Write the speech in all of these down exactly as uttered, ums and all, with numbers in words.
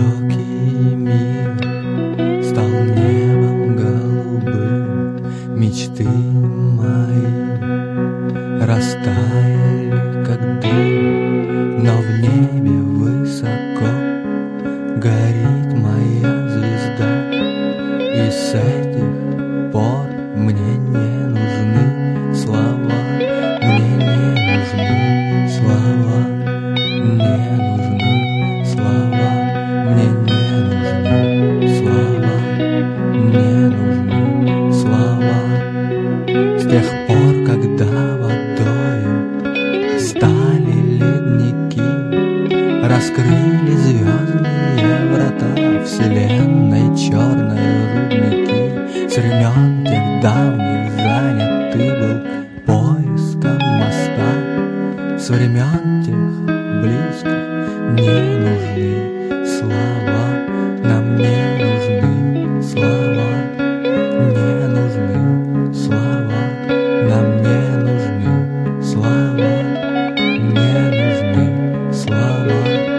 Далекий мир стал небом голубым, мечты мои растаяли, как дым, но в небе высоко горит моя звезда, и с этих пор мне не нужны слова, мне не нужны слова, не нужны слова, мне не нужны слова, не нужны слова. С тех пор, когда водою стали ледники, раскрыли звездные врата вселенной черной рудники, с времен тех давних занят ты был поиском моста, с времен тех близких не нужны слова, нам не нужны слова, не нужны слова, нам не нужны слова, не нужны слова.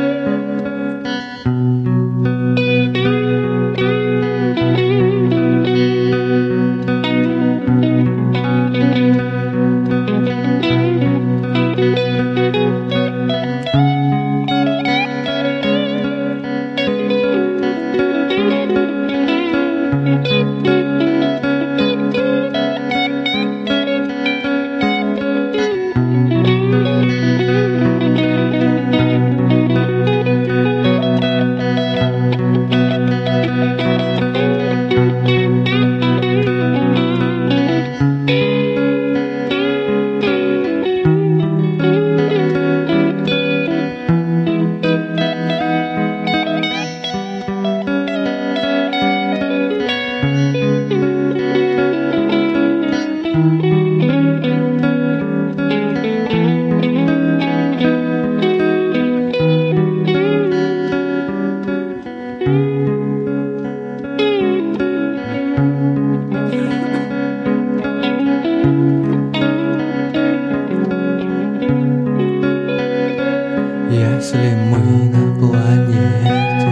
Если мы на планете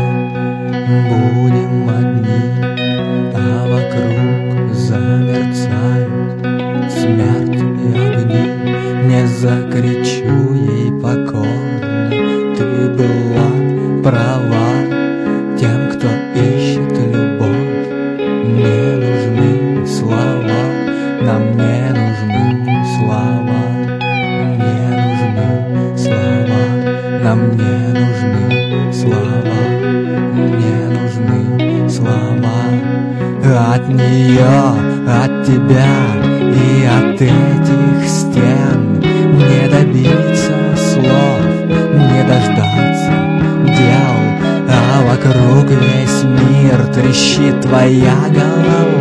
будем одни, а вокруг замерцают смерть и огни, не закричу ей покорно: ты была права. Тем, кто ищет любовь, не нужны слова, нам не нужны слова, не нужны слова, нам не нужны слова, не нужны слова. От нее, от тебя и от этих стен не добиться слов, не дождаться дел, а вокруг весь мир трещит твоя голова.